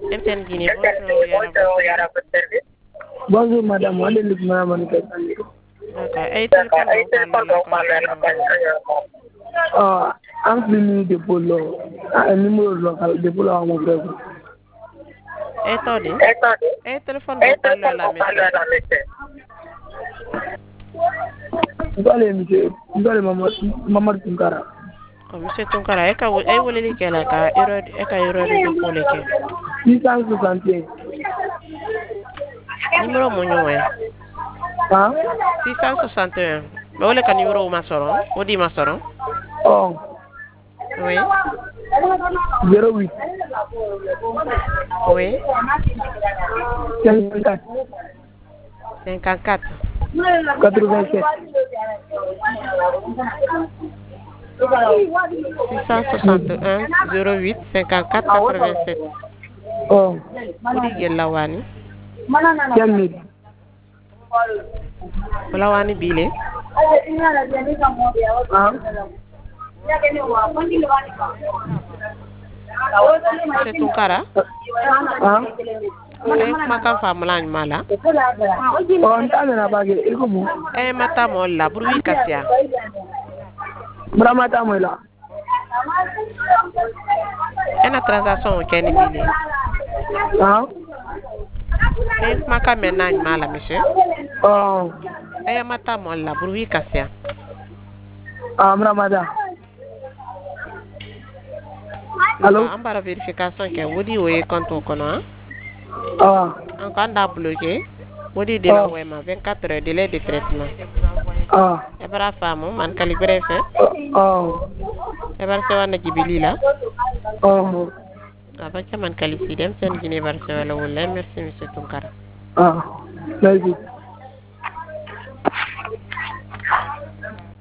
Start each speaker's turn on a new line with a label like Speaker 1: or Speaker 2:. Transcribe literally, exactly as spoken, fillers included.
Speaker 1: M T N Guinée, bonjour, il y a la bonne service.
Speaker 2: Bonjour madame, on est le madame.
Speaker 1: D'accord. Et téléphone vous parlez
Speaker 2: Ah, un numéro de polo, un numéro local de polo à mon frère.
Speaker 1: Attendez. Et téléphone vous parlez à la monsieur.
Speaker 2: Vous allez monsieur, vous allez maman, maman Tunkara.
Speaker 1: Oh, monsieur Tunkara, est-ce que vous est voulez que la ka erreur est ka erreur de polo ke?
Speaker 2: six cent soixante et un.
Speaker 1: Numéro mon ouais.
Speaker 2: Ah?
Speaker 1: six cent soixante et un. Mais vous le numéro ma soron, vous dit ma soron?
Speaker 2: Oh.
Speaker 1: Oui.
Speaker 2: zéro huit.
Speaker 1: Oui.
Speaker 2: cinquante-quatre.
Speaker 1: cinquante-quatre.
Speaker 2: quatre-vingt-sept.
Speaker 1: six cent soixante et un zéro huit cinquante-quatre quatre-vingt-sept.
Speaker 2: Oh.
Speaker 1: Vous dites la wani?
Speaker 2: quinze mille.
Speaker 1: La wani bile?
Speaker 2: Ah?
Speaker 1: Monsieur Tunkara?
Speaker 2: Ah?
Speaker 1: Eh, makan famula mala.
Speaker 2: Oh, on t'a donné pas que, comment?
Speaker 1: Eh, mata mo la bruit kasia.
Speaker 2: Bramata moi là.
Speaker 1: Ena transaction ke ni bile.
Speaker 2: Ah?
Speaker 1: Eh, makan menang mala monsieur.
Speaker 2: Oh.
Speaker 1: Eh, mata mo la bruit kasia.
Speaker 2: Ah, Bramata. Allô?
Speaker 1: En bara vérification ke wodi we compte kono.
Speaker 2: Ah.
Speaker 1: En quand da bloqué. Wodi de la wema vingt-quatre heures délai de traitement.
Speaker 2: Ah.
Speaker 1: E bara famu man calibré fait.
Speaker 2: Oh.
Speaker 1: E bara se wana jibili la.
Speaker 2: Oh.
Speaker 1: Avant que man qualifié dem sen Guinée Barcelone wala merci monsieur Tunkara.
Speaker 2: Ah. Merci.